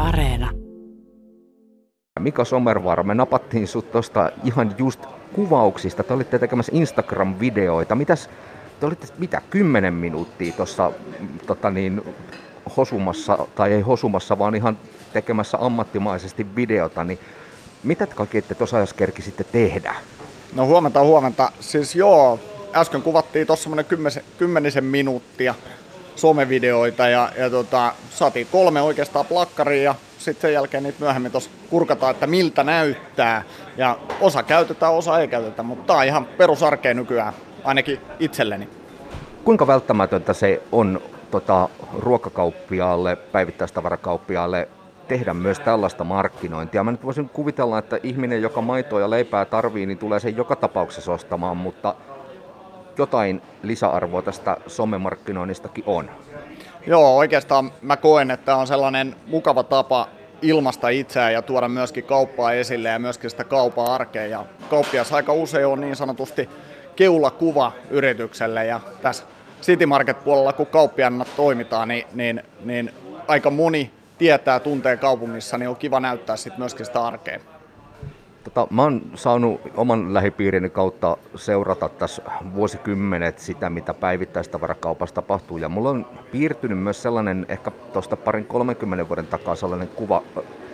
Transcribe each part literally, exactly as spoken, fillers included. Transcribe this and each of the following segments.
Areena. Mika Somervaara, me napattiin sut tuosta ihan just kuvauksista. Te olitte tekemässä Instagram-videoita. Mitäs, te olitte mitä, kymmenen minuuttia tuossa tota niin, hosumassa, tai ei hosumassa, vaan ihan tekemässä ammattimaisesti videota. Niin mitä te kaikki ette tuossa ajassa kerkisitte tehdä? No huomenta, huomenta. Siis joo, äsken kuvattiin tuossa semmoinen kymmenisen minuuttia somevideoita ja, ja tota, saatiin kolme oikeastaan plakkaria ja sitten sen jälkeen niitä myöhemmin tuossa kurkataan, että miltä näyttää. Ja osa käytetään, osa ei käytetä, mutta tää on ihan perusarkea nykyään, ainakin itselleni. Kuinka välttämätöntä se on tota, ruokakauppiaalle, päivittäistavarakauppiaalle tehdä myös tällaista markkinointia? Mä nyt voisin kuvitella, että ihminen, joka maitoa ja leipää tarvii, niin tulee sen joka tapauksessa ostamaan, mutta jotain lisäarvoa tästä somemarkkinoinnistakin on. Joo, oikeastaan mä koen, että tämä on sellainen mukava tapa ilmaista itseään ja tuoda myöskin kauppaa esille ja myöskin sitä kaupan arkea. Ja kauppias aika usein on niin sanotusti keulakuva yritykselle ja tässä City Market-puolella, kun kauppiaana toimitaan, niin, niin, niin aika moni tietää, tuntee kaupungissa, niin on kiva näyttää sit myöskin sitä arkea. Tota, mä oon saanut oman lähipiirini kautta seurata tässä vuosikymmenet sitä, mitä päivittäistavarakaupassa tapahtuu. Ja mulla on piirtynyt myös sellainen, ehkä tuosta parin kolmenkymmenen vuoden takaa sellainen kuva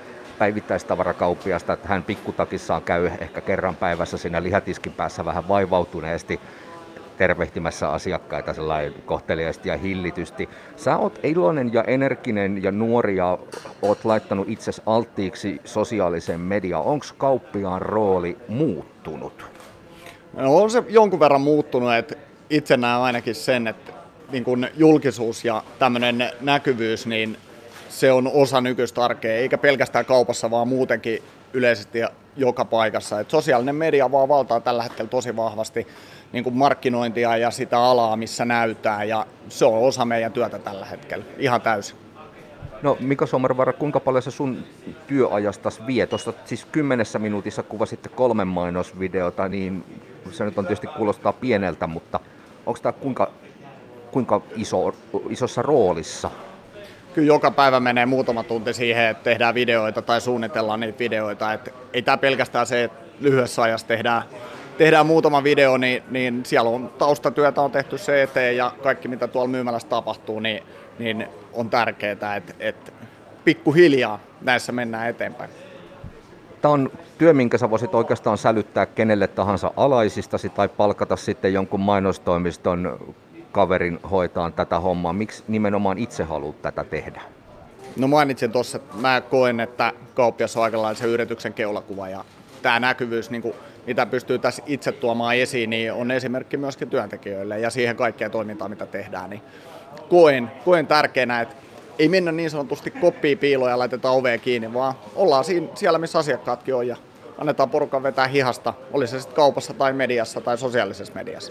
päivittäistavarakauppiasta, että hän pikkutakissaan käy ehkä kerran päivässä siinä lihatiskin päässä vähän vaivautuneesti tervehtimässä asiakkaita sellainen kohteliaasti ja hillitysti. Sä oot iloinen ja energinen ja nuori ja oot laittanut itsesi alttiiksi sosiaaliseen mediaan. Onko kauppiaan rooli muuttunut? No on se jonkun verran muuttunut, että itse näen ainakin sen, että niin kun julkisuus ja tämmöinen näkyvyys, niin se on osa nykyistä arkea, eikä pelkästään kaupassa, vaan muutenkin yleisesti joka paikassa. Et sosiaalinen media vaan valtaa tällä hetkellä tosi vahvasti niin kuin markkinointia ja sitä alaa, missä näytään, ja se on osa meidän työtä tällä hetkellä, ihan täysin. No Mika Somervaara, kuinka paljon se sun työajastas vie? Tuossa siis kymmenessä minuutissa kuvasitte kolme mainosvideota, niin se nyt on tietysti kuulostaa pieneltä, mutta onko tämä kuinka, kuinka iso, isossa roolissa? Kyllä joka päivä menee muutama tunti siihen, että tehdään videoita tai suunnitellaan niitä videoita. Et ei tämä pelkästään se, että lyhyessä ajassa tehdään, tehdään muutama video, niin, niin siellä on taustatyötä on tehty se eteen ja kaikki mitä tuolla myymälässä tapahtuu, niin, niin on tärkeää, että, että pikkuhiljaa näissä mennään eteenpäin. Tämä on työ, minkä sä voisit oikeastaan sälyttää kenelle tahansa alaisistasi tai palkata sitten jonkun mainostoimiston kaverin hoitaan tätä hommaa. Miksi nimenomaan itse haluat tätä tehdä? No mainitsin tuossa, että mä koen, että kauppias on aika lailla se yrityksen keulakuva ja tämä näkyvyys, niin kuin, mitä pystyy tässä itse tuomaan esiin, niin on esimerkki myöskin työntekijöille ja siihen kaikkeen toimintaan, mitä tehdään. Niin koen, koen tärkeänä, että ei mennä niin sanotusti koppiin piiloon ja laitetaan ovea kiinni, vaan ollaan siinä, siellä, missä asiakkaatkin on ja annetaan porukan vetää hihasta, oli se sitten kaupassa tai mediassa tai sosiaalisessa mediassa.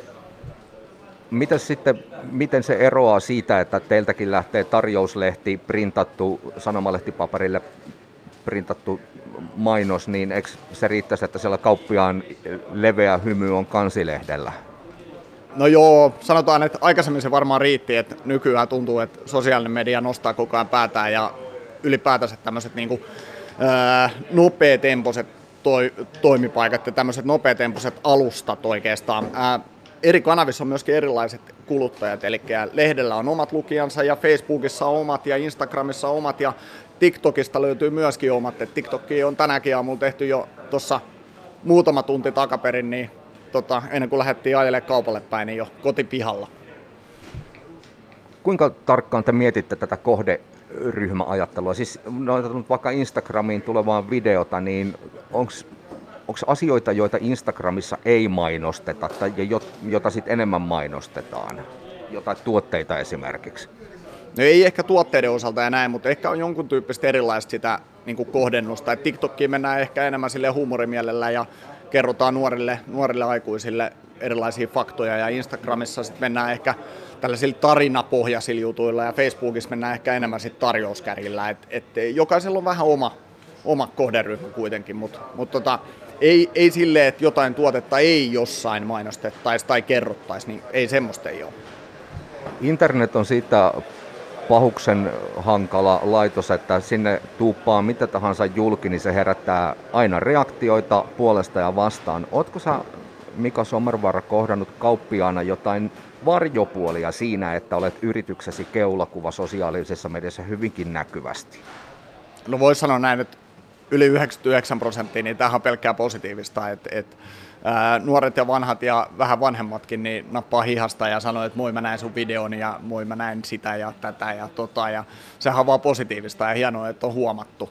Mitäs sitten, miten se eroaa siitä, että teiltäkin lähtee tarjouslehti, printattu, sanomalehtipaperille printattu mainos, niin eikö se riittäisi, että siellä kauppiaan leveä hymy on kansilehdellä? No joo, sanotaan, että aikaisemmin se varmaan riitti, että nykyään tuntuu, että sosiaalinen media nostaa koko ajan päätään ja ylipäätänsä tämmöiset niinku, ää, nopeatempoiset toi, toimipaikat ja tämmöiset nopeatempoiset alustat oikeastaan. Ää, Eri kanavissa on myöskin erilaiset kuluttajat, eli lehdellä on omat lukijansa ja Facebookissa on omat ja Instagramissa on omat ja TikTokista löytyy myöskin omat. Et TikTokki on tänäkin aamulla tehty jo tuossa muutama tunti takaperin, niin tota, ennen kuin lähdettiin ajelemaan kaupalle päin, niin jo kotipihalla. Kuinka tarkkaan te mietitte tätä kohderyhmäajattelua? Siis no, vaikka Instagramiin tulevaa videota, niin onko Onko asioita, joita Instagramissa ei mainosteta tai jota sitten enemmän mainostetaan? Jotain tuotteita esimerkiksi? No ei ehkä tuotteiden osalta ja näin, mutta ehkä on jonkun tyyppistä erilaista sitä niin kuin kohdennusta. Et TikTokkiin mennään ehkä enemmän sille huumorimielellä ja kerrotaan nuorille, nuorille aikuisille erilaisia faktoja. Ja Instagramissa sitten mennään ehkä tällaisilla tarinapohjaisilla jutuilla ja Facebookissa mennään ehkä enemmän sitten tarjouskärjillä. Et, et jokaisella on vähän oma, oma kohderyhmä kuitenkin, mutta mut tota, Ei, ei silleen, että jotain tuotetta ei jossain mainostettaisi tai kerrottaisi, niin ei semmoista ei ole. Internet on siitä pahuksen hankala laitos, että sinne tuuppaa mitä tahansa julki, niin se herättää aina reaktioita puolesta ja vastaan. Ootko sä, Mika Somervaara, kohdannut kauppiaana jotain varjopuolia siinä, että olet yrityksesi keulakuva sosiaalisessa mediassa hyvinkin näkyvästi? No voisi sanoa näin, että yli yhdeksänkymmentäyhdeksän prosenttia, niin tämähän on pelkkää positiivista. Et, et, ää, nuoret ja vanhat ja vähän vanhemmatkin niin nappaa hihasta ja sanoo, että moi mä näin sun videon ja moi mä näin sitä ja tätä ja tota. Ja sehän on vaan positiivista ja hienoa, että on huomattu.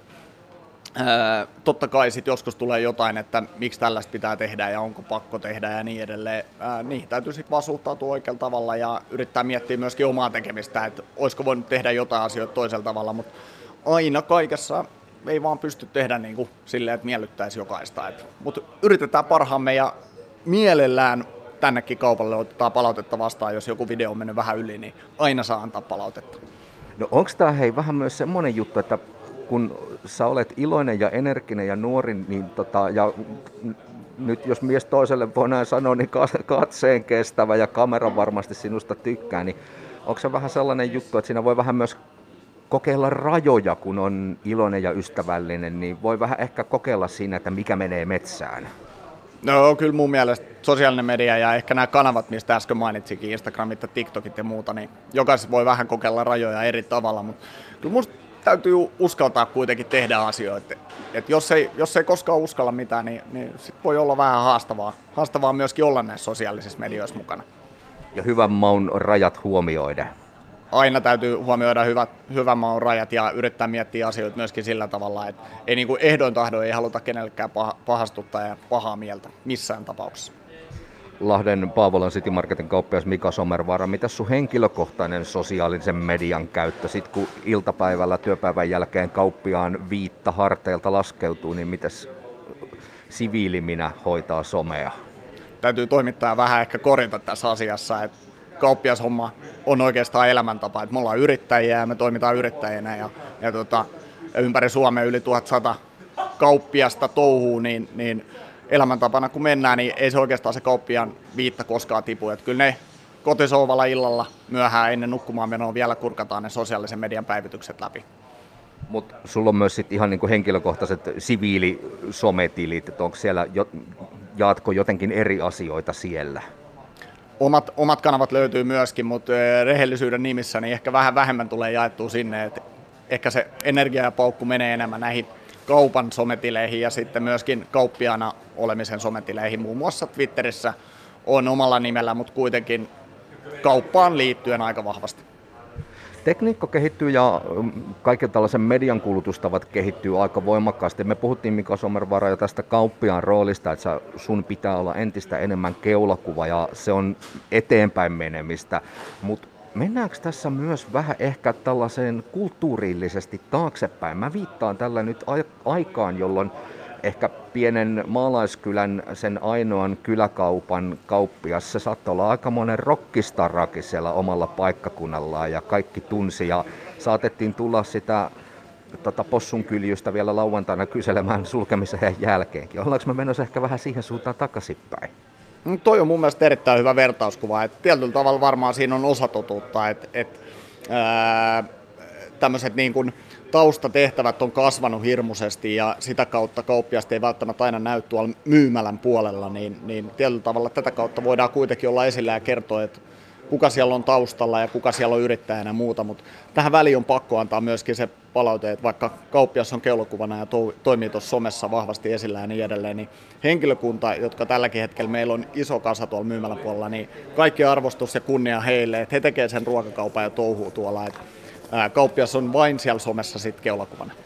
Ää, totta kai sit joskus tulee jotain, että miksi tällaista pitää tehdä ja onko pakko tehdä ja niin edelleen. Ää, niihin täytyy sitten vaan suhtautua oikealla tavalla ja yrittää miettiä myöskin omaa tekemistä, että olisiko voinut tehdä jotain asioita toisella tavalla, mutta aina kaikessa ei vaan pysty tehdä niin kuin silleen, että miellyttäisi jokaista. Mutta yritetään parhaamme ja mielellään tännekin kaupalle otetaan palautetta vastaan, jos joku video on mennyt vähän yli, niin aina saa antaa palautetta. No onko tämä hei vähän myös semmoinen juttu, että kun sä olet iloinen ja energinen ja nuori, niin tota, ja nyt jos mies toiselle voi näin sanoa, niin katseen kestävä ja kamera varmasti sinusta tykkää, niin onko se vähän sellainen juttu, että siinä voi vähän myös kokeilla rajoja, kun on iloinen ja ystävällinen, niin voi vähän ehkä kokeilla siinä, että mikä menee metsään. No kyllä mun mielestä sosiaalinen media ja ehkä nämä kanavat, mistä äsken mainitsikin, Instagramit ja TikTokit ja muuta, niin jokaisessa voi vähän kokeilla rajoja eri tavalla, mutta kyllä musta täytyy uskaltaa kuitenkin tehdä asioita. Et jos, ei, jos ei koskaan uskalla mitään, niin, niin sit voi olla vähän haastavaa. Haastavaa myöskin olla näissä sosiaalisissa medioissa mukana. Ja hyvän maun rajat huomioida. Aina täytyy huomioida hyvät, hyvän maun rajat ja yrittää miettiä asioita myöskin sillä tavalla, että ei niin kuin ehdoin tahdoin ei haluta kenellekään pahastuttaa ja pahaa mieltä missään tapauksessa. Lahden Paavolan City Marketin kauppias Mika Somervaara, mitäs sun henkilökohtainen sosiaalisen median käyttö? Sitten kun iltapäivällä työpäivän jälkeen kauppiaan viitta harteilta laskeutuu, niin mitäs siviiliminä hoitaa somea? Täytyy toimittaa vähän ehkä korjata tässä asiassa, että kauppiashomma on oikeastaan elämäntapa, että me ollaan yrittäjiä ja me toimitaan yrittäjinä ja, ja tota, ympäri Suomea yli tuhatsata kauppiasta touhuu, niin, niin elämäntapana kun mennään, niin ei se oikeastaan se kauppiaan viitta koskaan tipu. Että kyllä ne kotisouvalla illalla myöhään ennen nukkumaan menoa vielä kurkataan ne sosiaalisen median päivitykset läpi. Mutta sulla on myös sit ihan niinku henkilökohtaiset siviilisometilit, että onko siellä, jaatko jotenkin eri asioita siellä? Omat, omat kanavat löytyy myöskin, mutta rehellisyyden nimissä niin ehkä vähän vähemmän tulee jaettua sinne. Että ehkä se energia ja paukku menee enemmän näihin kaupan sometileihin ja sitten myöskin kauppiaana olemisen sometileihin. Muun muassa Twitterissä on omalla nimellä, mutta kuitenkin kauppaan liittyen aika vahvasti. Tekniikka kehittyy ja kaiken tällaisen median kulutustavat kehittyy aika voimakkaasti. Me puhuttiin Mika Somervaara jo tästä kauppiaan roolista, että sun pitää olla entistä enemmän keulakuva ja se on eteenpäin menemistä. Mutta mennäänkö tässä myös vähän ehkä tällaiseen kulttuurillisesti taaksepäin? Mä viittaan tällä nyt aikaan, jolloin ehkä pienen maalaiskylän sen ainoan kyläkaupan kauppias, se saattoi olla aika monen rockistarakin siellä omalla paikkakunnallaan ja kaikki tunsi ja saatettiin tulla sitä tota, possunkyljystä vielä lauantaina kyselemään sulkemisen jälkeenkin. Ollaanko me menossa ehkä vähän siihen suuntaan takaisinpäin? No, toi on mun mielestä erittäin hyvä vertauskuva. Et tietyllä tavalla varmaan siinä on osatotuutta, että et, tämmöiset niin kuin taustatehtävät on kasvanut hirmuisesti ja sitä kautta kauppiasta ei välttämättä aina näy tuolla myymälän puolella, niin, niin tietyllä tavalla tätä kautta voidaan kuitenkin olla esillä ja kertoa, että kuka siellä on taustalla ja kuka siellä on yrittäjänä ja muuta, mutta tähän väliin on pakko antaa myöskin se palaute, että vaikka kauppias on keulakuvana ja to, toimii tuossa somessa vahvasti esillä ja niin edelleen, niin henkilökunta, jotka tälläkin hetkellä meillä on iso kasa tuolla myymälän puolella, niin kaikki arvostus ja kunnia heille, että he tekevät sen ruokakaupan ja touhuu tuolla, että kauppias on vain siellä somessa sitten keulakuvana.